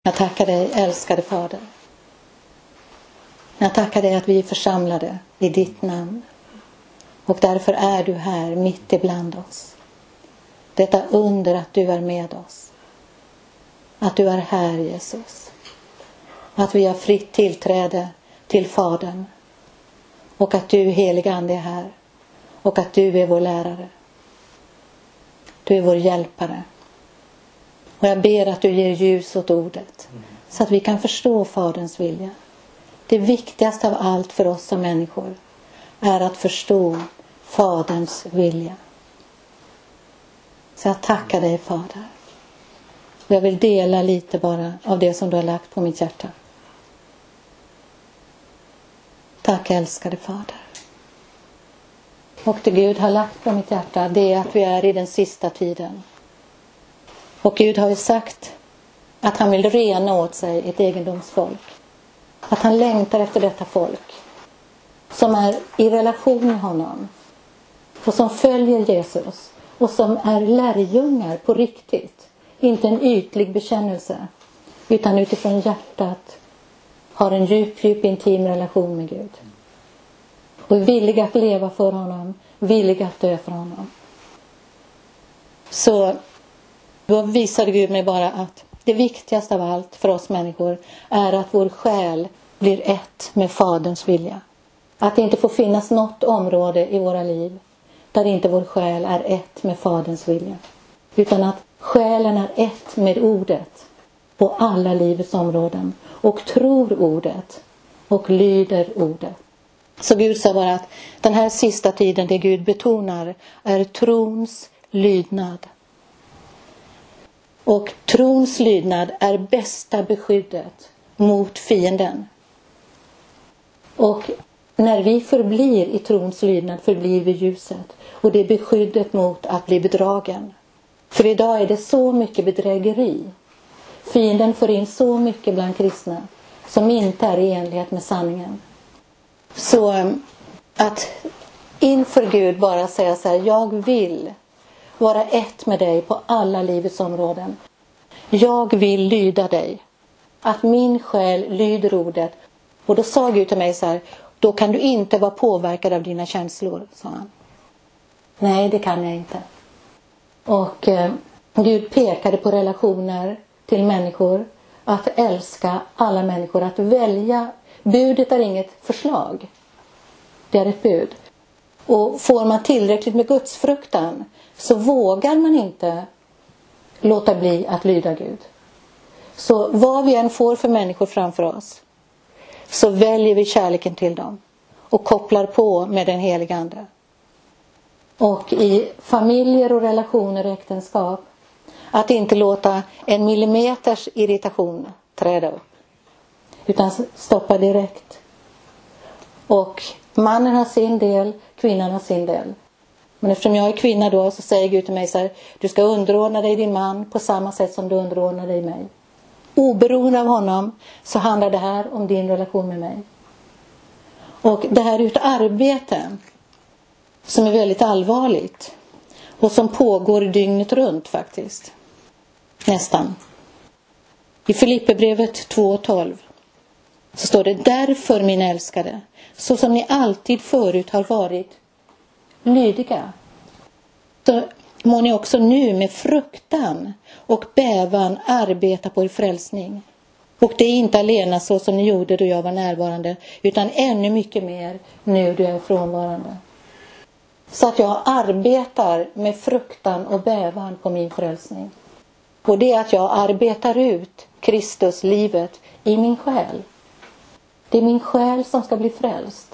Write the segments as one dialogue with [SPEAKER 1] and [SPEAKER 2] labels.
[SPEAKER 1] Jag tackar dig, älskade Fader. Jag tackar dig att vi är församlade i ditt namn. Och därför är du här mitt ibland oss. Detta under att du är med oss. Att du är här, Jesus. Att vi har fritt tillträde till Fadern. Och att du, heliga Ande, är här. Och att du är vår lärare. Du är vår hjälpare. Och jag ber att du ger ljus åt ordet. Så att vi kan förstå Faderns vilja. Det viktigaste av allt för oss som människor är att förstå Faderns vilja. Så jag tackar dig, Fader. Och jag vill dela lite bara av det som du har lagt på mitt hjärta. Tack, älskade Fader. Och det Gud har lagt på mitt hjärta, det är att vi är i den sista tiden. Och Gud har ju sagt att han vill rena åt sig ett egendomsfolk. Att han längtar efter detta folk som är i relation med honom och som följer Jesus och som är lärjungar på riktigt. Inte en ytlig bekännelse utan utifrån hjärtat har en djup intim relation med Gud. Och är villiga att leva för honom, villiga att dö för honom. Så då visade Gud mig bara att det viktigaste av allt för oss människor är att vår själ blir ett med Faderns vilja. Att det inte får finnas något område i våra liv där inte vår själ är ett med Faderns vilja. Utan att själen är ett med ordet på alla livets områden. Och tror ordet och lyder ordet. Så Gud sa bara att den här sista tiden, det Gud betonar, är trons lydnad. Och trons lydnad är bästa beskyddet mot fienden. Och när vi förblir i trons lydnad förblir vi ljuset. Och det är beskyddet mot att bli bedragen. För idag är det så mycket bedrägeri. Fienden får in så mycket bland kristna som inte är i enlighet med sanningen. Så att inför Gud bara säga så här: jag vill vara ett med dig på alla livets områden. Jag vill lyda dig. Att min själ lyder ordet. Och då sa Gud till mig så här: då kan du inte vara påverkad av dina känslor, sa han. Nej, det kan jag inte. Och Gud pekade på relationer till människor. Att älska alla människor. Att välja. Budet är inget förslag. Det är ett bud. Och får man tillräckligt med gudsfruktan så vågar man inte låta bli att lyda Gud. Så vad vi än får för människor framför oss så väljer vi kärleken till dem och kopplar på med den heliga Ande. Och i familjer och relationer och äktenskap att inte låta en millimeters irritation träda upp. Utan stoppa direkt. Och mannen har sin del, kvinnan har sin del. Men eftersom jag är kvinna då så säger Gud till mig så här: du ska underordna dig din man på samma sätt som du underordnar dig mig. Oberoende av honom så handlar det här om din relation med mig. Och det här är ett arbete som är väldigt allvarligt. Och som pågår dygnet runt faktiskt. Nästan. I Filipperbrevet 2:12 så står det: därför min älskade, så som ni alltid förut har varit lydiga, så må ni också nu med fruktan och bävan arbeta på er frälsning. Och det är inte alena så som ni gjorde då jag var närvarande, utan ännu mycket mer nu du är frånvarande. Så att jag arbetar med fruktan och bävan på min frälsning. Och det är att jag arbetar ut Kristus livet i min själ. Det är min själ som ska bli frälst.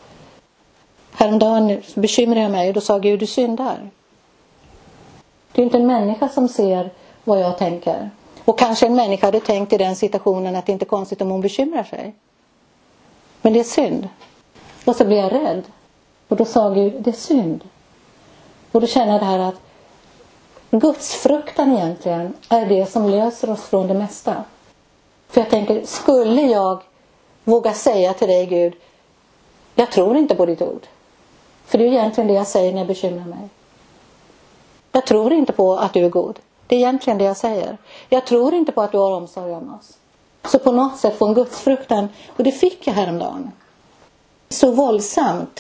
[SPEAKER 1] Häromdagen bekymrade jag mig och då sa Gud: du syndar. Det är inte en människa som ser vad jag tänker. Och kanske en människa hade tänkt i den situationen att det inte är konstigt om hon bekymrar sig. Men det är synd. Och så blev jag rädd. Och då sa Gud: det är synd. Och då känner jag det här att Guds fruktan egentligen är det som löser oss från det mesta. För jag tänker, skulle jag våga säga till dig Gud: jag tror inte på ditt ord. För det är egentligen det jag säger när jag bekymrar mig. Jag tror inte på att du är god. Det är egentligen det jag säger. Jag tror inte på att du har omsorg om oss. Så på något sätt få en gudsfruktan. Och det fick jag häromdagen. Så våldsamt.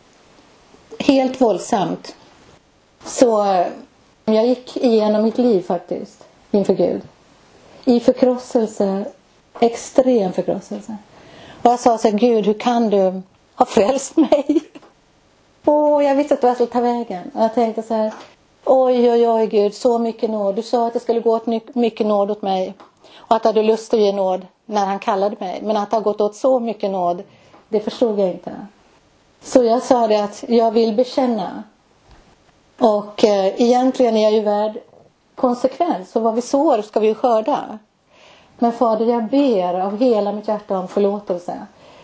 [SPEAKER 1] Helt våldsamt. Så jag gick igenom mitt liv faktiskt. Inför Gud. I förkrosselse. Extrem förkrosselse. Och jag sa så här: Gud, hur kan du ha frälst mig? Jag visste inte vad jag skulle ta vägen. Och jag tänkte så här: oj Gud, så mycket nåd. Du sa att det skulle gå åt mycket nåd åt mig. Och att jag hade lust att ge nåd när han kallade mig. Men att det har gått åt så mycket nåd, det förstod jag inte. Så jag sa det att jag vill bekänna. Och egentligen är jag ju värd konsekvens. Så vad vi sår ska vi ju skörda. Men Fader, jag ber av hela mitt hjärta om förlåtelse.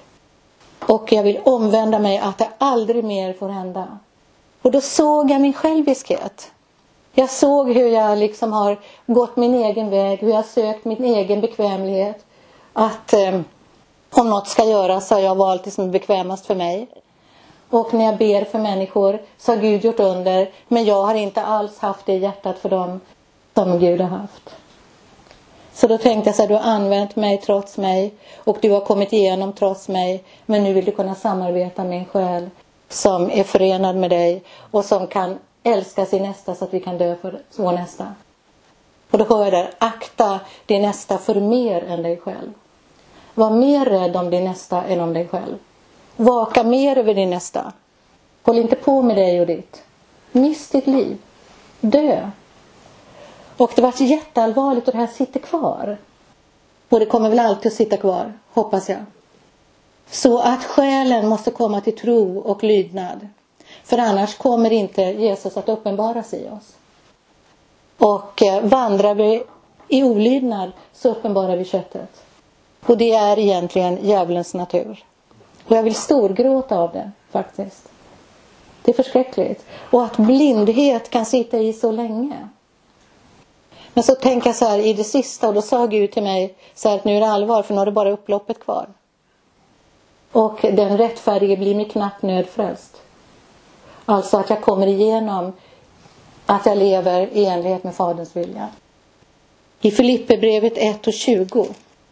[SPEAKER 1] Och jag vill omvända mig att det aldrig mer får hända. Och då såg jag min själviskhet. Jag såg hur jag liksom har gått min egen väg. Hur jag sökt min egen bekvämlighet. Att om något ska göras så har jag valt det som är bekvämast för mig. Och när jag ber för människor så har Gud gjort under. Men jag har inte alls haft det i hjärtat för dem som Gud har haft. Så då tänkte jag så här: du har använt mig trots mig. Och du har kommit igenom trots mig. Men nu vill du kunna samarbeta med en själ som är förenad med dig. Och som kan älska sin nästa så att vi kan dö för vår nästa. Och då hör jag där: akta din nästa för mer än dig själv. Var mer rädd om din nästa än om dig själv. Vaka mer över din nästa. Håll inte på med dig och ditt. Miss ditt liv. Dö. Och det var jätteallvarligt och det här sitter kvar. Och det kommer väl alltid att sitta kvar, hoppas jag. Så att själen måste komma till tro och lydnad. För annars kommer inte Jesus att uppenbaras i oss. Och vandrar vi i olydnad så uppenbarar vi köttet. Och det är egentligen djävulens natur. Och jag vill storgråta av det faktiskt. Det är förskräckligt. Och att blindhet kan sitta i så länge. Men så tänker jag så här i det sista, och då sa Gud till mig så här att nu är det allvar, för nu har det bara upploppet kvar. Och den rättfärdige blir med knapp nöd frälst. Alltså att jag kommer igenom att jag lever i enlighet med Faderns vilja. I Filipperbrevet 1:20.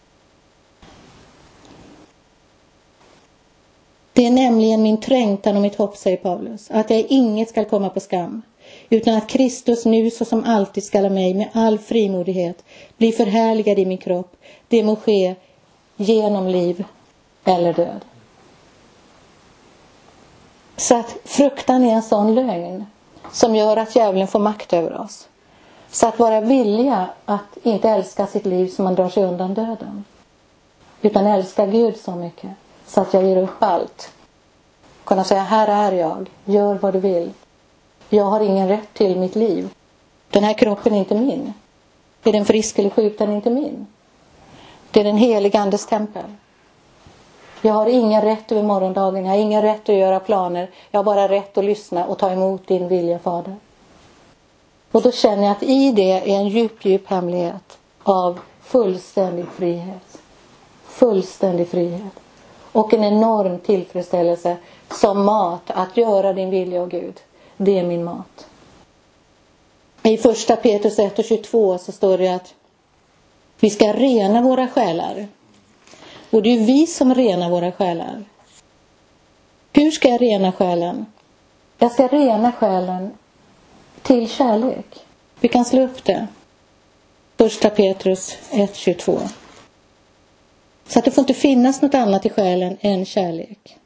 [SPEAKER 1] Det är nämligen min trängtan och mitt hopp, säger Paulus, att jag inget ska komma på skam, utan att Kristus nu så som alltid skall av mig med all frimodighet bli förhärligad i min kropp. Det må ske genom liv eller död. Så att fruktan är en sån lögn som gör att djävulen får makt över oss. Så att vara villiga att inte älska sitt liv som man drar sig undan döden. Utan älska Gud så mycket så att jag ger upp allt. Kunna säga: här är jag, gör vad du vill. Jag har ingen rätt till mitt liv. Den här kroppen är inte min. Är den frisk eller sjuk, den är inte min. Det är den helige Andes tempel. Jag har ingen rätt över morgondagen. Jag har ingen rätt att göra planer. Jag har bara rätt att lyssna och ta emot din vilja, Fader. Och då känner jag att i det är en djup hemlighet av fullständig frihet. Fullständig frihet. Och en enorm tillfredsställelse som mat att göra din vilja, och Gud. Det är min mat. I första Petrus 1:22 så står det att vi ska rena våra själar. Och det är vi som renar våra själar. Hur ska jag rena själen? Jag ska rena själen till kärlek. Vi kan slå upp det. Första Petrus 1:22. Så att det får inte finnas något annat i själen än kärlek.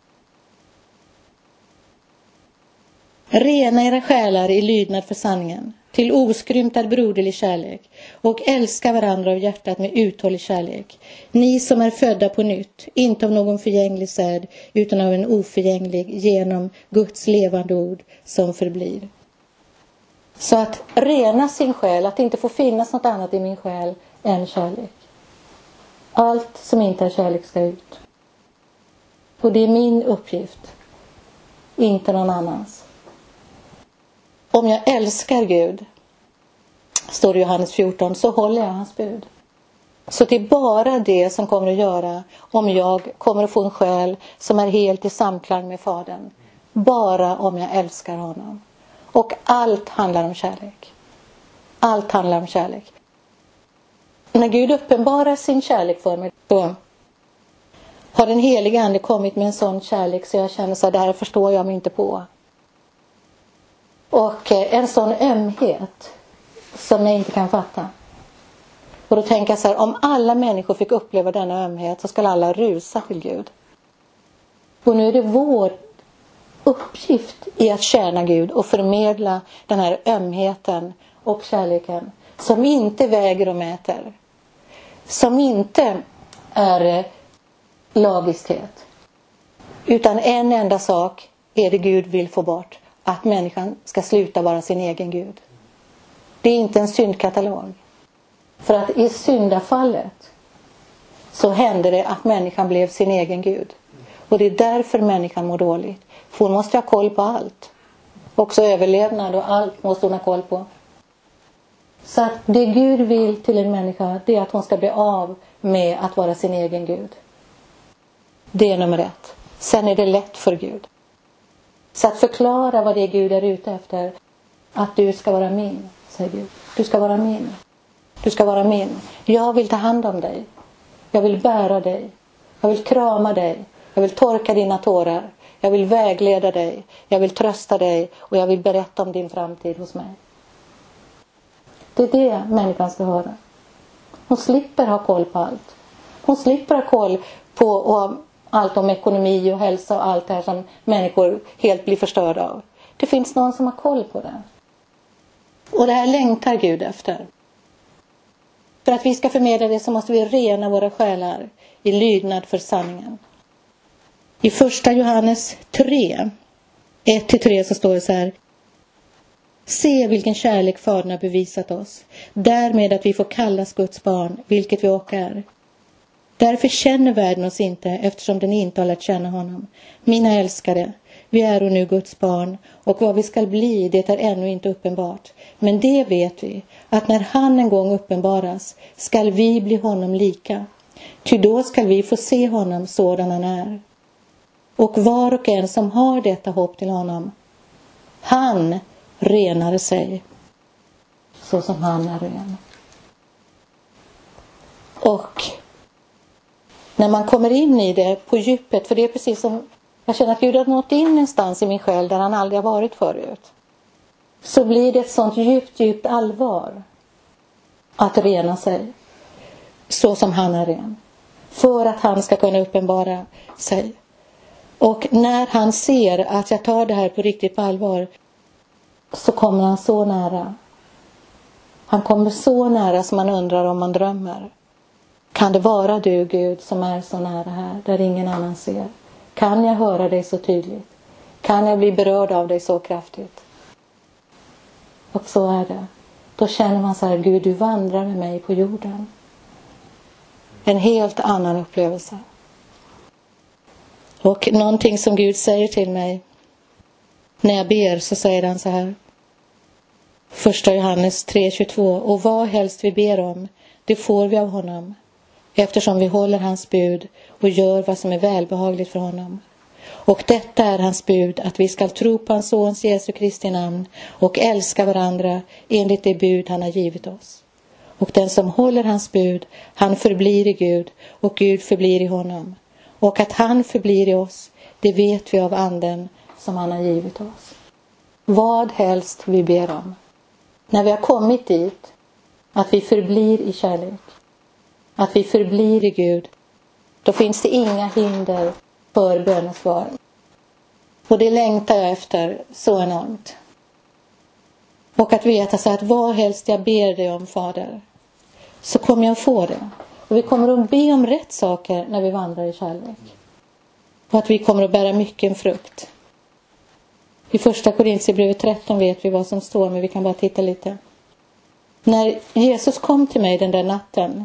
[SPEAKER 1] Rena era själar i lydnad för sanningen, till oskrymtad broderlig kärlek, och älska varandra av hjärtat med uthållig kärlek. Ni som är födda på nytt, inte av någon förgänglig säd, utan av en oförgänglig, genom Guds levande ord som förblir. Så att rena sin själ, att det inte får finnas något annat i min själ än kärlek. Allt som inte är kärlek ska ut. Och det är min uppgift, inte någon annans. Om jag älskar Gud, står det i Johannes 14, så håller jag hans bud. Så det är bara det som kommer att göra om jag kommer att få en själ som är helt i samklang med Fadern. Bara om jag älskar honom. Och allt handlar om kärlek. Allt handlar om kärlek. När Gud uppenbarar sin kärlek för mig, då har den heliga ande kommit med en sån kärlek så jag känner så här, det här förstår jag mig inte på. Och en sån ömhet som jag inte kan fatta. Och då tänker jag så här, om alla människor fick uppleva denna ömhet så skulle alla rusa till Gud. Och nu är det vår uppgift i att tjäna Gud och förmedla den här ömheten och kärleken som inte väger och mäter. Som inte är lagiskhet. Utan en enda sak är det Gud vill få bort. Att människan ska sluta vara sin egen Gud. Det är inte en syndkatalog. För att i syndafallet så hände det att människan blev sin egen Gud. Och det är därför människan mår dåligt. För hon måste ha koll på allt. Också överlevnad och allt måste hon ha koll på. Så att det Gud vill till en människa, det är att hon ska bli av med att vara sin egen Gud. Det är nummer 1. Sen är det lätt för Gud. Så att förklara vad det är Gud är ute efter. Att du ska vara min, säger Gud. Du ska vara min. Du ska vara min. Jag vill ta hand om dig. Jag vill bära dig. Jag vill krama dig. Jag vill torka dina tårar. Jag vill vägleda dig. Jag vill trösta dig. Och jag vill berätta om din framtid hos mig. Det är det människan ska höra. Hon slipper ha koll på allt. Hon slipper ha koll på allt om ekonomi och hälsa och allt det här som människor helt blir förstörda av. Det finns någon som har koll på det. Och det här längtar Gud efter. För att vi ska förmedla det så måste vi rena våra själar i lydnad för sanningen. I första Johannes 3, 1-3 så står det så här. Se vilken kärlek Fadern har bevisat oss. Därmed att vi får kallas Guds barn, vilket vi också är. Därför känner världen oss inte, eftersom den inte har lärt känna honom. Mina älskade, vi är och nu Guds barn, och vad vi ska bli, det är ännu inte uppenbart. Men det vet vi, att när han en gång uppenbaras, skall vi bli honom lika. Ty då skall vi få se honom sådan han är. Och var och en som har detta hopp till honom, han renar sig, så som han är ren. Och när man kommer in i det på djupet, för det är precis som jag känner att Gud har nått in någonstans i min själ där han aldrig har varit förut. Så blir det ett sånt djupt allvar att rena sig så som han är ren. För att han ska kunna uppenbara sig. Och när han ser att jag tar det här på riktigt på allvar, så kommer han så nära. Han kommer så nära som man undrar om man drömmer. Kan det vara du, Gud, som är så nära här, där ingen annan ser? Kan jag höra dig så tydligt? Kan jag bli berörd av dig så kraftigt? Och så är det. Då känner man så här, Gud, du vandrar med mig på jorden. En helt annan upplevelse. Och någonting som Gud säger till mig när jag ber, så säger han så här. Första Johannes 3:22. Och vad helst vi ber om, det får vi av honom. Eftersom vi håller hans bud och gör vad som är välbehagligt för honom. Och detta är hans bud, att vi ska tro på hans sons Jesu Kristi namn och älska varandra enligt det bud han har givit oss. Och den som håller hans bud, han förblir i Gud och Gud förblir i honom. Och att han förblir i oss, det vet vi av anden som han har givit oss. Vad helst vi ber om. När vi har kommit dit, att vi förblir i kärlek, att vi förblir i Gud, då finns det inga hinder för bönesvar. Och det längtar jag efter så enormt. Och att veta så att vad helst jag ber dig om, Fader, så kommer jag få det. Och vi kommer att be om rätt saker när vi vandrar i kärlek. Och att vi kommer att bära mycket frukt. I första Korinthierbrevet 13 vet vi vad som står, men vi kan bara titta lite. När Jesus kom till mig den där natten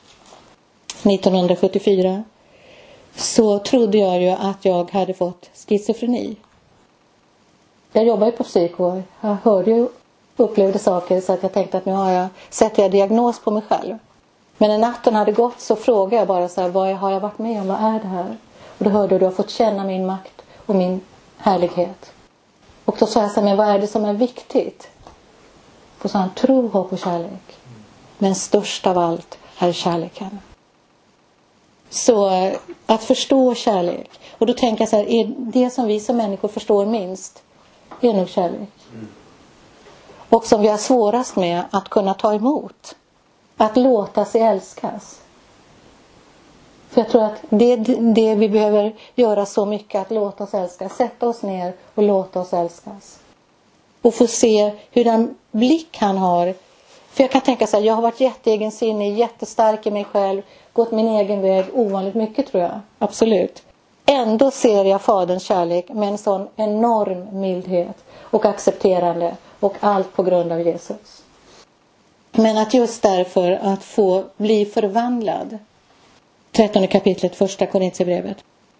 [SPEAKER 1] 1974, så trodde jag ju att jag hade fått schizofreni. Jag jobbar ju på psyko. Jag hörde ju, upplevde saker, så att jag tänkte att nu sätter jag diagnos på mig själv. Men när natten hade gått så frågade jag bara så här, vad har jag varit med om? Vad är det här? Och då hörde du har fått känna min makt och min härlighet. Och då sa jag så här, men vad är det som är viktigt? Och så han tro, hopp och kärlek. Men störst av allt är kärleken. Så att förstå kärlek. Och då tänker jag så här, är det som vi som människor förstår minst är nog kärlek. Och som vi har svårast med att kunna ta emot. Att låta sig älskas. För jag tror att det vi behöver göra så mycket, att låta oss älskas. Sätta oss ner och låta oss älskas. Och få se hur den blick han har. För jag kan tänka så här, jag har varit jätteegensinnig, jättestark i mig själv. Gått min egen väg ovanligt mycket, tror jag. Absolut. Ändå ser jag faderns kärlek med en sån enorm mildhet och accepterande. Och allt på grund av Jesus. Men att just därför att få bli förvandlad. 13 kapitlet, första Korintierbrevet.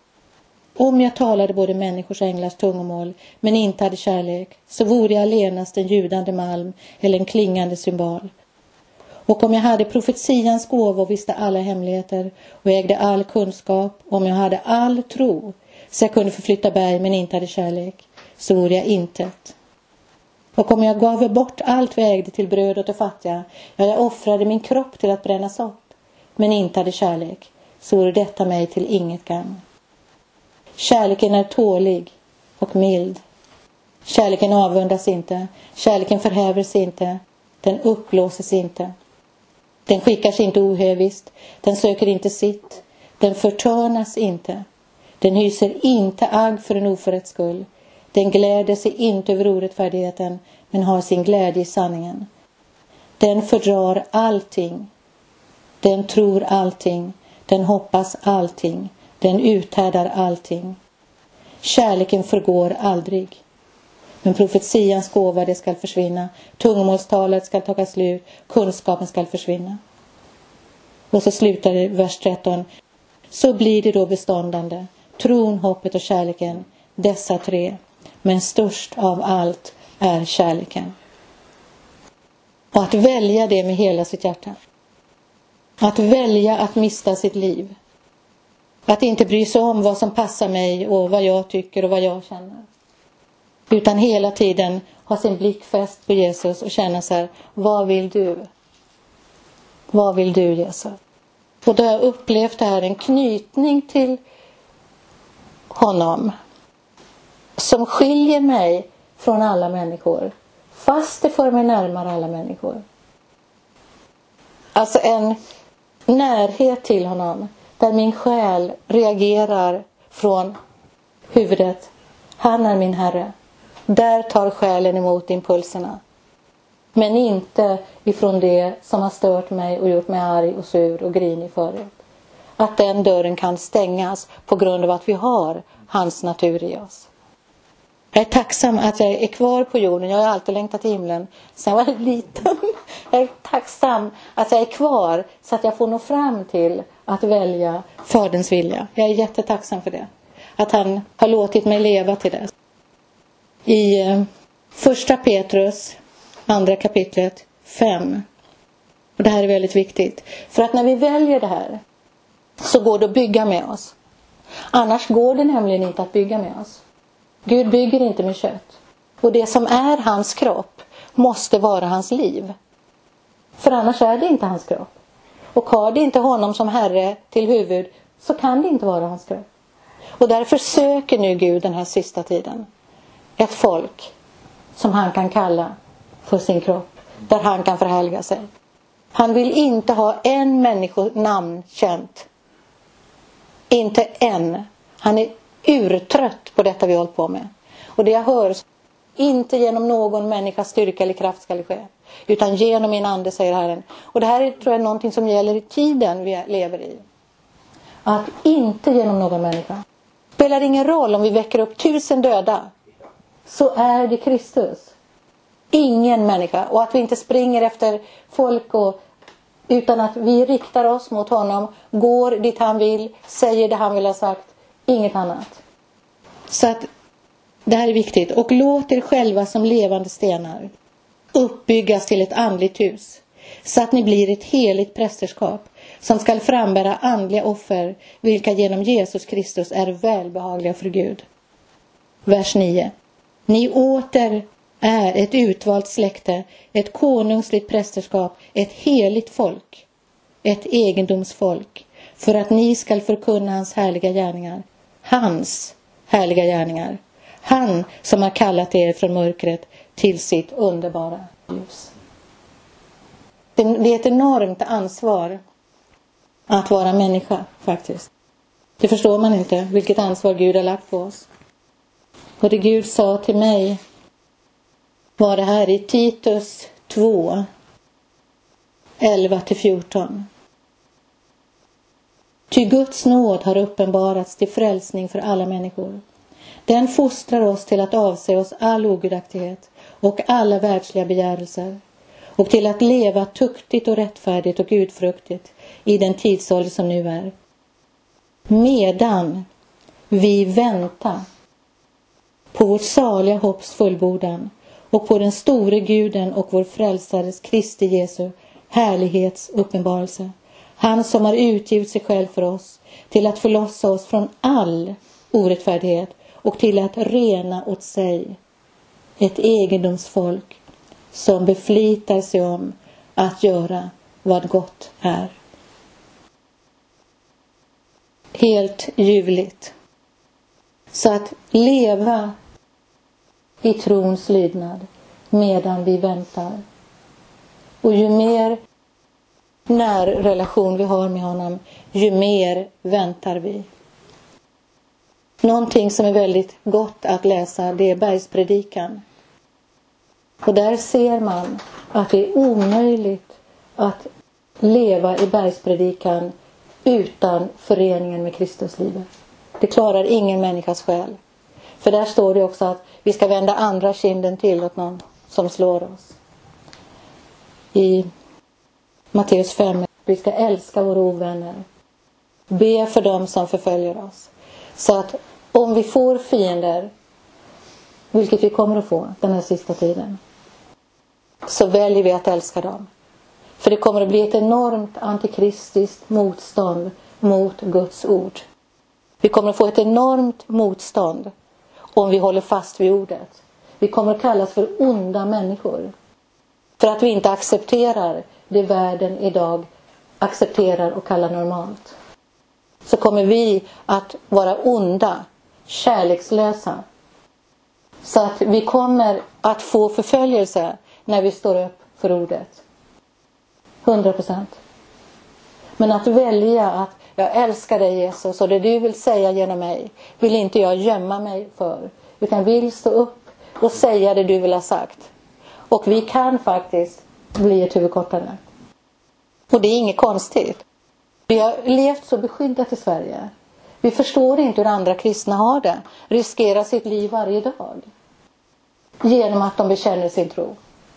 [SPEAKER 1] Om jag talade både människors och änglars tungomål, men inte hade kärlek, så vore jag allenast en ljudande malm eller en klingande symbol. Och om jag hade profetians gåva och visste alla hemligheter och ägde all kunskap, om jag hade all tro, så jag kunde förflytta berg men inte hade kärlek, så vore jag intet. Och om jag gav bort allt vad jag ägde till bröd åt de fattiga, jag offrade min kropp till att brännas upp, men inte hade kärlek, så vore detta mig till inget gagn. Kärleken är tålig och mild. Kärleken avundas inte. Kärleken förhäver sig inte. Den uppblåses inte. Den skickar sig inte ohövist. Den söker inte sitt. Den förtörnas inte. Den hyser inte agg för en oförrätts skull. Den gläder sig inte över orättfärdigheten, men har sin glädje i sanningen. Den fördrar allting. Den tror allting. Den hoppas allting. Den uthärdar allting. Kärleken förgår aldrig. Men profetians gåva, det skall försvinna. Tungomålstalet skall ta slut. Kunskapen skall försvinna. Och så slutar det vers 13. Så blir det då beståndande. Tron, hoppet och kärleken. Dessa tre. Men störst av allt är kärleken. Och att välja det med hela sitt hjärta. Att välja att mista sitt liv. Att inte bry sig om vad som passar mig och vad jag tycker och vad jag känner. Utan hela tiden ha sin blick fäst på Jesus och känna så här, vad vill du? Vad vill du, Jesus? Och då har jag upplevt det här, en knytning till honom. Som skiljer mig från alla människor. Fast det för mig närmare alla människor. Alltså en närhet till honom. Där min själ reagerar från huvudet. Han är min Herre. Där tar själen emot impulserna. Men inte ifrån det som har stört mig och gjort mig arg och sur och grinig förut. Att den dörren kan stängas på grund av att vi har hans natur i oss. Jag är tacksam att jag är kvar på jorden. Jag har alltid längtat till himlen. Sen var jag liten. Jag är tacksam att jag är kvar så att jag får nå fram till att välja faderns vilja. Jag är jättetacksam för det. Att han har låtit mig leva till det. I första Petrus, andra kapitlet 5. Och det här är väldigt viktigt. För att när vi väljer det här så går det att bygga med oss. Annars går det nämligen inte att bygga med oss. Gud bygger inte med kött. Och det som är hans kropp måste vara hans liv. För annars är det inte hans kropp. Och har det inte honom som Herre till huvud så kan det inte vara hans kropp. Och därför söker nu Gud den här sista tiden ett folk som han kan kalla för sin kropp. Där han kan förhärliga sig. Han vill inte ha en människonamn känt. Inte en. Han är urtrött på detta vi håller på med. Och det jag hör, inte genom någon människas styrka eller kraft ska det ske. Utan genom min ande, säger Herren. Och det här är, tror jag, någonting som gäller i tiden vi lever i. Att inte genom någon människa. Spelar ingen roll om vi väcker upp 1000 döda. Så är det Kristus. Ingen människa. Och att vi inte springer efter folk utan att vi riktar oss mot honom. Går dit han vill. Säger det han vill ha sagt. Inget annat. Så att det här är viktigt. Och låt er själva som levande stenar uppbyggas till ett andligt hus. Så att ni blir ett heligt prästerskap som ska frambära andliga offer, vilka genom Jesus Kristus är välbehagliga för Gud. Vers 9. Ni åter är ett utvalt släkte, ett konungsligt prästerskap, ett heligt folk, ett egendomsfolk, för att ni skall förkunna hans härliga gärningar. Hans härliga gärningar. Han som har kallat er från mörkret till sitt underbara ljus. Det är ett enormt ansvar att vara människa faktiskt. Det förstår man inte, vilket ansvar Gud har lagt på oss. Och det Gud sa till mig var det här i Titus 2, 11-14. Ty Guds nåd har uppenbarats till frälsning för alla människor. Den fostrar oss till att avse oss all ogudaktighet och alla världsliga begärelser, och till att leva tuktigt och rättfärdigt och gudfruktigt i den tidsålder som nu är. Medan vi väntar på vårt saliga hopps fullbordan och på den store Guden och vår frälsares Kristi Jesu härlighets uppenbarelse. Han som har utgivit sig själv för oss till att förlossa oss från all orättfärdighet och till att rena åt sig ett egendomsfolk som beflitar sig om att göra vad gott är. Helt ljuvligt. Så att leva i trons lydnad medan vi väntar. Och ju mer närrelation vi har med honom, ju mer väntar vi. Någonting som är väldigt gott att läsa, det är Bergspredikan. Och där ser man att det är omöjligt att leva i Bergspredikan utan föreningen med Kristuslivet. Det klarar ingen människas själ. För där står det också att vi ska vända andra kinden till åt någon som slår oss. I Matteus 5, vi ska älska våra ovänner. Be för dem som förföljer oss. Så att om vi får fiender, vilket vi kommer att få den här sista tiden, så väljer vi att älska dem. För det kommer att bli ett enormt antikristiskt motstånd mot Guds ord. Vi kommer att få ett enormt motstånd om vi håller fast vid ordet. Vi kommer att kallas för onda människor. För att vi inte accepterar det världen idag accepterar och kallar normalt. Så kommer vi att vara onda, kärlekslösa. Så att vi kommer att få förföljelse när vi står upp för ordet. 100%. Men att välja att jag älskar dig Jesus och det du vill säga genom mig vill inte jag gömma mig för. Utan vill stå upp och säga det du vill ha sagt. Och vi kan faktiskt bli ett huvud kortare. Och det är inget konstigt. Vi har levt så beskyddat i Sverige. Vi förstår inte hur andra kristna har det. Riskerar sitt liv varje dag. Genom att de bekänner sin tro.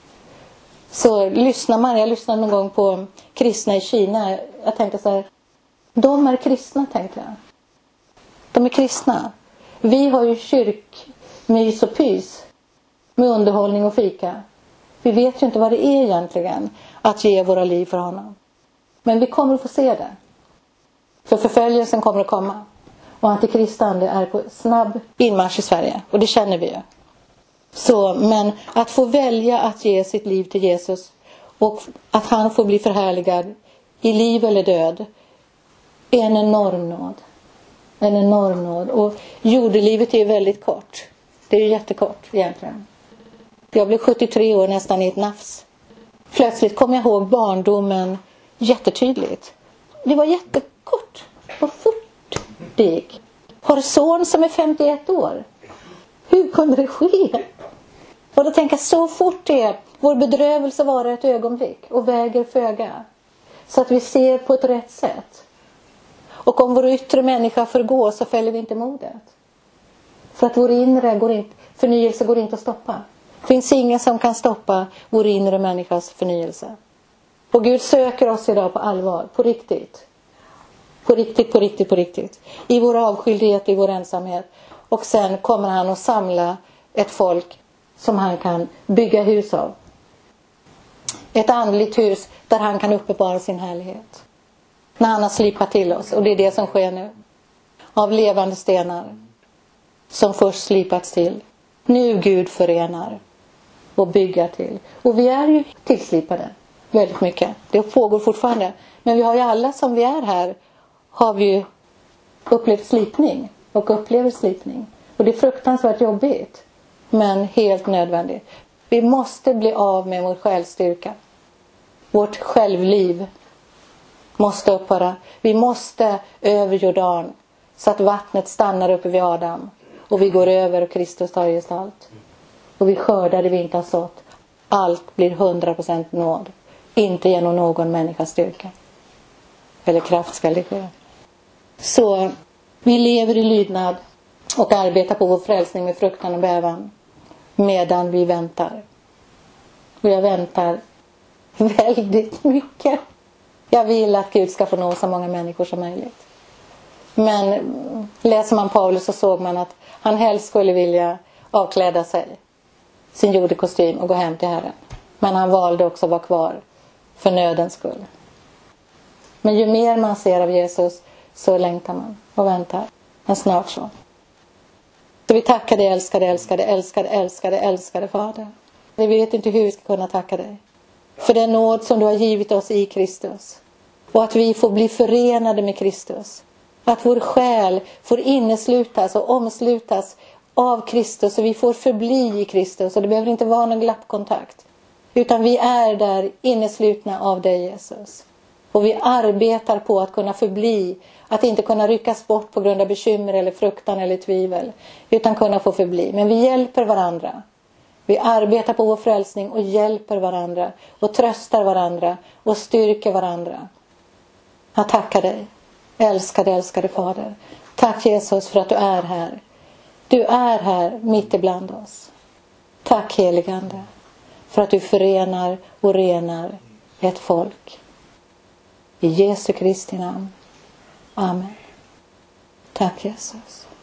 [SPEAKER 1] Så jag lyssnade någon gång på kristna i Kina. Jag tänkte så här, de är kristna, tänkte jag. De är kristna. Vi har ju kyrkmys och pys med underhållning och fika. Vi vet ju inte vad det är egentligen att ge våra liv för honom. Men vi kommer att få se det. För förföljelsen kommer att komma. Och antikristande är på snabb inmarsch i Sverige. Och det känner vi ju. Så, men att få välja att ge sitt liv till Jesus och att han får bli förhärligad i liv eller död är en enorm nåd. En enorm nåd. Och jordelivet är väldigt kort. Det är ju jättekort egentligen. Jag blev 73 år nästan i ett nafs. Plötsligt kom jag ihåg barndomen jättetydligt. Det var jättekort. Vad fort det gick. Har son som är 51 år. Hur kunde det ske? Och då tänker jag, så fort det är. Vår bedrövelse var ett ögonblick och väger föga. Så att vi ser på ett rätt sätt. Och om vår yttre människa förgår så fäller vi inte modet. För att vår inre förnyelse går inte att stoppa. Det finns ingen som kan stoppa vår inre människas förnyelse. Och Gud söker oss idag på allvar, på riktigt. På riktigt, på riktigt, på riktigt. I vår avskildhet, i vår ensamhet. Och sen kommer han att samla ett folk som han kan bygga hus av. Ett andligt hus där han kan uppenbara sin härlighet. När han har slipat till oss. Och det är det som sker nu. Av levande stenar. Som först slipats till. Nu Gud förenar. och bygga till. Och vi är ju tillslipade väldigt mycket. Det pågår fortfarande. Men vi har ju alla som vi är här har vi ju upplevt slipning och upplever slipning. Och det är fruktansvärt jobbigt. Men helt nödvändigt. Vi måste bli av med vår självstyrka. Vårt självliv måste upphöra. Vi måste över Jordan så att vattnet stannar uppe vid Adam. Och vi går över och Kristus tar gestalt. Och vi skördar det vi inte har sått. Allt blir 100% nåd. Inte genom någon människas styrka. Eller kraft ska det ske. Så vi lever i lydnad och arbetar på vår frälsning med fruktan och bävan. Medan vi väntar. Och jag väntar väldigt mycket. Jag vill att Gud ska få nå så många människor som möjligt. Men läser man Paulus så såg man att han helst skulle vilja avkläda sig. Sin jordekostym och gå hem till Herren. Men han valde också att vara kvar för nödens skull. Men ju mer man ser av Jesus så längtar man och väntar. Men snart så. Så vi tackar dig älskade Fader. Vi vet inte hur vi ska kunna tacka dig. För den nåd som du har givit oss i Kristus. Och att vi får bli förenade med Kristus. Att vår själ får inneslutas och omslutas av Kristus. Och vi får förbli i Kristus. Och det behöver inte vara någon glappkontakt. Utan vi är där inneslutna av dig, Jesus. Och vi arbetar på att kunna förbli. Att inte kunna ryckas bort på grund av bekymmer eller fruktan eller tvivel. Utan kunna få förbli. Men vi hjälper varandra. Vi arbetar på vår frälsning och hjälper varandra. Och tröstar varandra. Och styrker varandra. Jag tackar dig. Älskade Fader. Tack Jesus för att du är här. Du är här mitt ibland oss. Tack heligande. För att du förenar och renar ett folk. I Jesu Kristi namn. Amen. Tack Jesus.